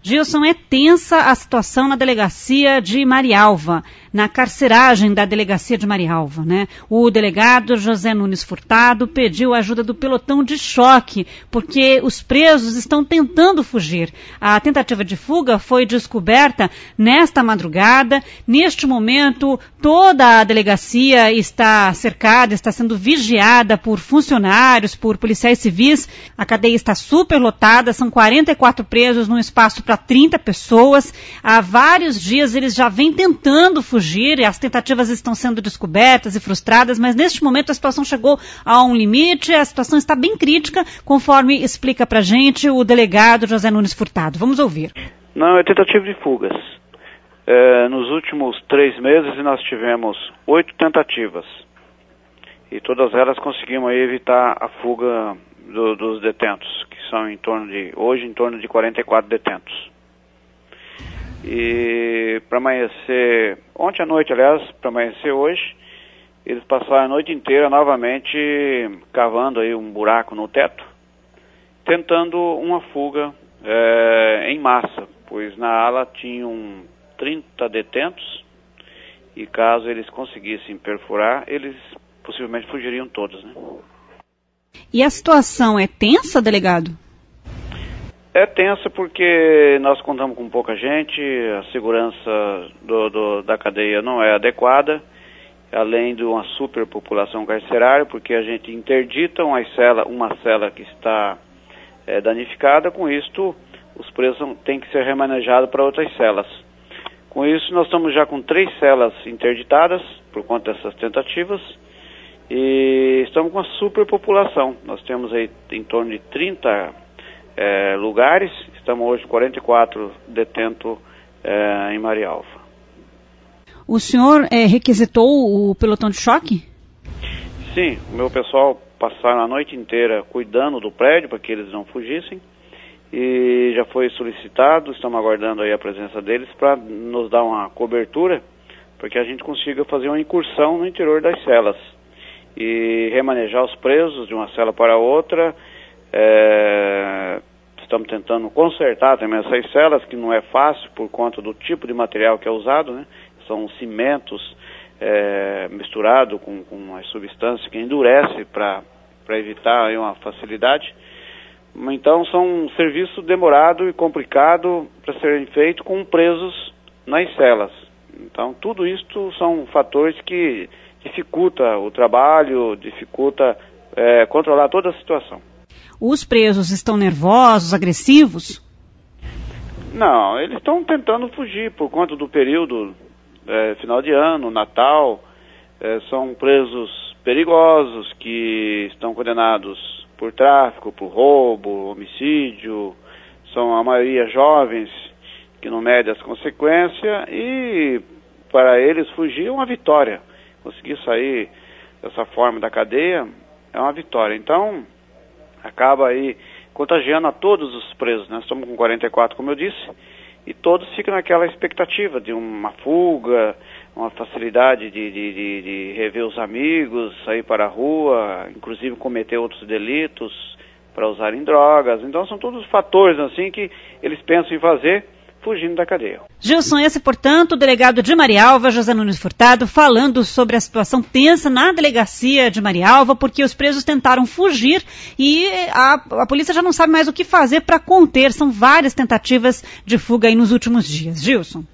Gilson, é tensa a situação na delegacia de Marialva, na carceragem da delegacia de Marialva, né? O delegado José Nunes Furtado pediu a ajuda do pelotão de choque, porque os presos estão tentando fugir. A tentativa de fuga foi descoberta nesta madrugada. Neste momento, toda a delegacia está cercada, está sendo vigiada por funcionários, por policiais civis. A cadeia está superlotada, são 44 presos num espaço para 30 pessoas. Há vários dias eles já vêm tentando fugir, e as tentativas estão sendo descobertas e frustradas, mas neste momento a situação chegou a um limite, a situação está bem crítica, conforme explica pra gente o delegado José Nunes Furtado. Vamos ouvir. Não, é tentativa de fugas. Nos últimos 3 meses nós tivemos 8 tentativas, e todas elas conseguimos evitar a fuga dos detentos, que são hoje em torno de 44 detentos. E para amanhecer, ontem à noite, aliás, para amanhecer hoje, eles passaram a noite inteira novamente cavando aí um buraco no teto, tentando uma fuga em massa, pois na ala tinham 30 detentos, e caso eles conseguissem perfurar, eles possivelmente fugiriam todos, né? E a situação é tensa, delegado? É tensa porque nós contamos com pouca gente, a segurança da cadeia não é adequada, além de uma superpopulação carcerária, porque a gente interdita uma cela que está danificada. Com isto, os presos têm que ser remanejados para outras celas. Com isso, nós estamos já com 3 celas interditadas por conta dessas tentativas, e estamos com uma superpopulação. Nós temos aí em torno de 30 lugares, estamos hoje 44 detentos em Marialva. O senhor requisitou o pelotão de choque? Sim, o meu pessoal passaram a noite inteira cuidando do prédio para que eles não fugissem, e já foi solicitado, estamos aguardando aí a presença deles para nos dar uma cobertura, para que a gente consiga fazer uma incursão no interior das celas e remanejar os presos de uma cela para outra. Estamos tentando consertar também essas celas, que não é fácil por conta do tipo de material que é usado, né? São cimentos misturados com uma substância que endurece para evitar aí uma facilidade. Então são um serviço demorado e complicado para serem feito com presos nas celas. Então tudo isto são fatores que dificulta o trabalho, dificulta controlar toda a situação. Os presos estão nervosos, agressivos? Não, eles estão tentando fugir por conta do período final de ano, Natal. São presos perigosos que estão condenados por tráfico, por roubo, homicídio. São a maioria jovens que não medem as consequências, e para eles fugir é uma vitória. Conseguir sair dessa forma da cadeia é uma vitória. Então acaba aí contagiando a todos os presos. Nós estamos com 44, como eu disse, e todos ficam naquela expectativa de uma fuga, uma facilidade de rever os amigos, sair para a rua, inclusive cometer outros delitos para usarem drogas. Então são todos fatores assim que eles pensam em fazer fugindo da cadeia. Gilson, esse, portanto, o delegado de Marialva, José Nunes Furtado, falando sobre a situação tensa na delegacia de Marialva, porque os presos tentaram fugir e a polícia já não sabe mais o que fazer para conter. São várias tentativas de fuga aí nos últimos dias. Gilson.